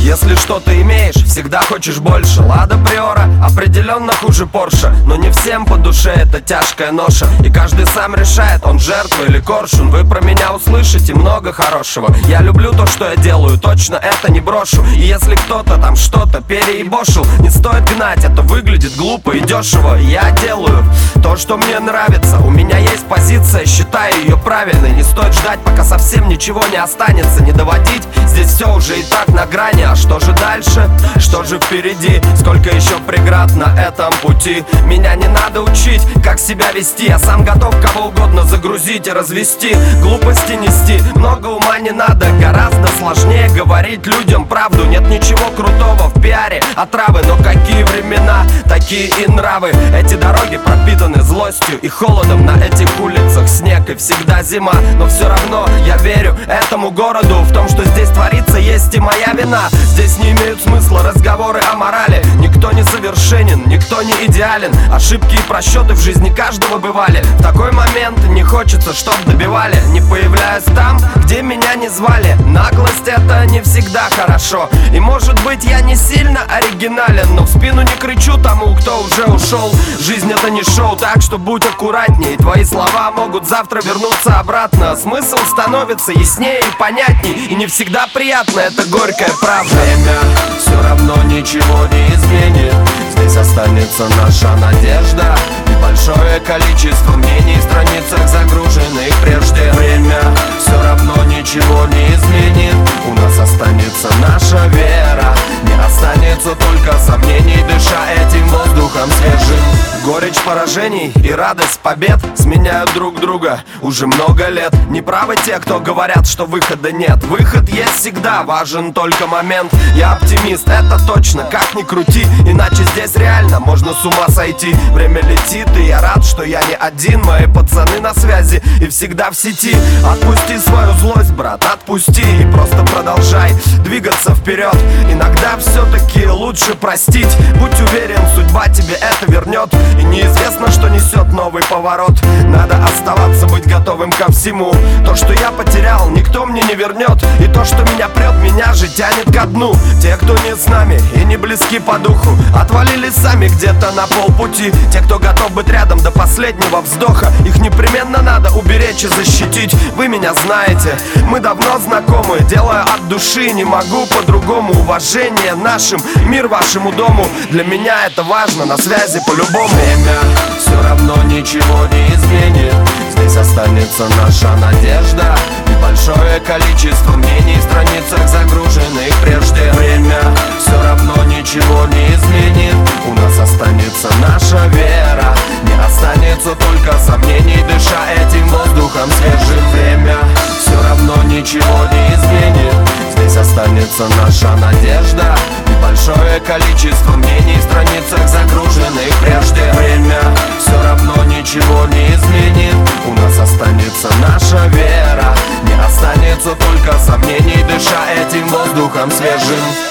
Если что-то имеешь, всегда хочешь больше. Лада Приора определенно хуже Порше, но не всем по душе это тяжкая ноша. И каждый сам решает, он жертва или коршун. Вы про меня услышите много хорошего. Я люблю то, что я делаю, точно это не брошу. И если кто-то там что-то переебошил, не стоит гнать, это выглядит глупо и дешево. Я делаю то, что мне нравится. У меня есть позиция, считаю ее правильной. Не стоит ждать, пока совсем ничего не останется. Не доводить, здесь все уже и так на грани. А что же дальше? Что же впереди? Сколько еще преград на этом пути? Меня не надо учить, как себя вести. Я сам готов кого угодно загрузить и развести. Глупости нести, много ума не надо. Гораздо сложнее говорить людям правду. Нет ничего крутого в пиаре, отравы. Но какие времена, такие и нравы. Эти дороги пропитаны злостью и холодом. На этих улицах снег и всегда зима. Но все равно я верю этому городу. В том, что здесь творится, есть и моя вина. Здесь не имеют смысла разговоры о морали. Никто не совершенен, никто не идеален. Ошибки и просчеты в жизни каждого бывали. В такой момент не хочется, чтоб добивали. Не появляюсь там, где меня не звали. Наглость это не всегда хорошо. И может быть я не сильно оригинален, но в спину не кричу тому, кто уже ушел. Жизнь это не шоу, так что будь аккуратней. Твои слова могут завтра вернуться обратно. Смысл становится яснее и понятней. И не всегда приятно, это горькая правда. Время все равно ничего не изменит. Здесь останется наша надежда. Небольшое количество мнений в страницах, загруженных прежде. Время все равно ничего не изменит. У нас останется наша вера. Не останется только сомнений, дыша этим воздухом свежим. Горечь поражений и радость побед сменяют друг друга уже много лет. Неправы те, кто говорят, что выхода нет. Выход есть всегда, важен только момент. Я оптимист, это точно, как ни крути. Иначе здесь реально можно с ума сойти. Время летит, и я рад, что я не один. Мои пацаны на связи и всегда в сети. Отпусти свою злость, брат, отпусти. И просто продолжай двигаться вперед. Иногда все-таки лучше простить. Будь уверен, судьба тебе это вернет. И неизвестно, что несет новый поворот. Надо оставаться, быть готовым ко всему. То, что я потерял, никто мне не вернет. И то, что меня прет, меня же тянет ко дну. Те, кто не с нами и не близки по духу, отвалились сами где-то на полпути. Те, кто готов быть рядом до последнего вздоха, их непременно надо уберечь и защитить. Вы меня знаете, мы давно знакомы. Делаю от души, не могу по-другому. Уважение нашим, мир вашему дому. Для меня это важно, на связи по-любому. Время все равно ничего не изменит. Здесь останется наша надежда. Небольшое количество мнений в страницах, загруженных прежде. Время все равно ничего не изменит. У нас останется наша вера. Не останется только сомнений, дыша этим воздухом свежим. Время все равно ничего не изменит. Здесь останется наша надежда. Небольшое количество мнений в страницах, загруженных прежде. Время все равно ничего не изменит. У нас останется наша вера. Не останется только сомнений, дыша этим воздухом свежим.